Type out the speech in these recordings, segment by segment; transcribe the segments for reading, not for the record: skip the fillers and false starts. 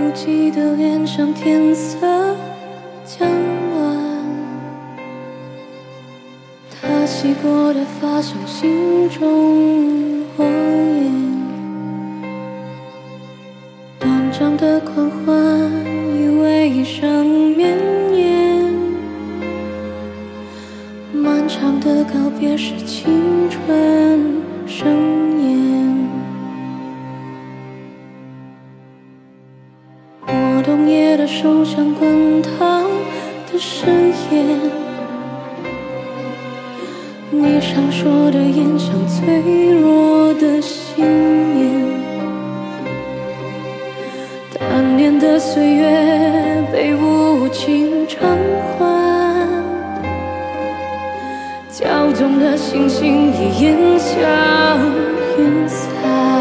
不记得脸上天色将晚，他洗过的发像心中火焰，短暂的狂欢以为一生绵延，漫长的告别是青春盛宴。我冬夜的手像滚烫的誓言，你闪烁的眼像脆弱的信念，单恋的岁月被无情偿还，骄纵的星星也烟消云散，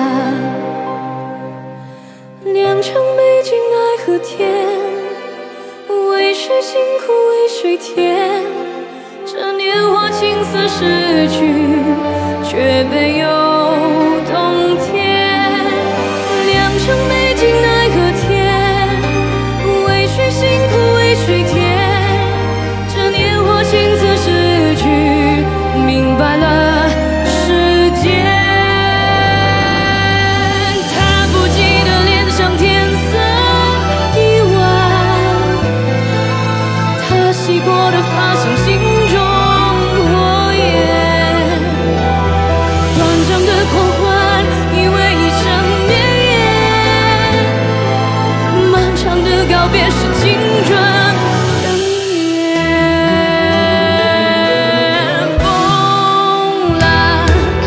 酿成美景爱和甜，为谁辛苦为谁甜，这年华青丝逝去，却没有冬天。酿成美景爱和甜，为谁辛苦为谁甜，这年华青丝逝去，明白了世间。他不记得脸上天色已晚，他洗过的发像心中火焰，短暂的狂欢以为一生绵延，漫长的告别是青春盛宴。风啦，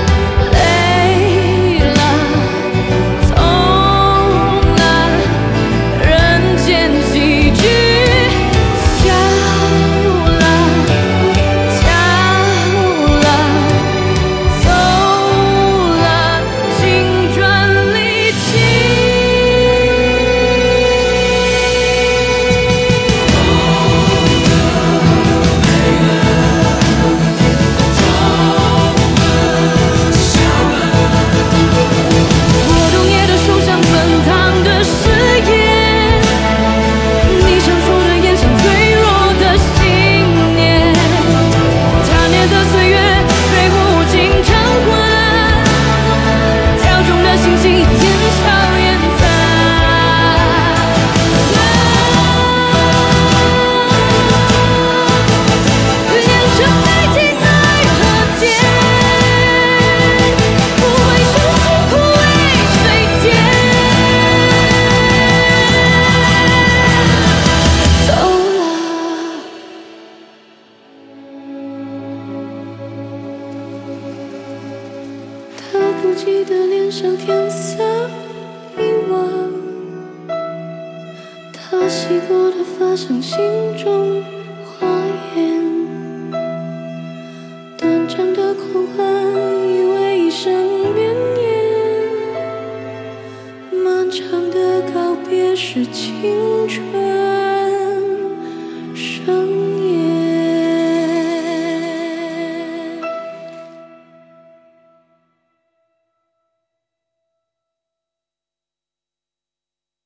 泪啦，痛啦，人间喜剧，笑啦，笑啦，走了，青春离奇。我冬夜的手像滚烫的誓言，你闪烁的眼像脆弱的信念，贪恋的岁月被无情偿还，骄纵的星星烟消云散，酿成美景爱和甜，为谁辛苦为谁甜，走了。他不记得脸上天色已晚，他洗过的发像心中花艳，短暂的狂欢以为一生绵延，漫长的告别是青春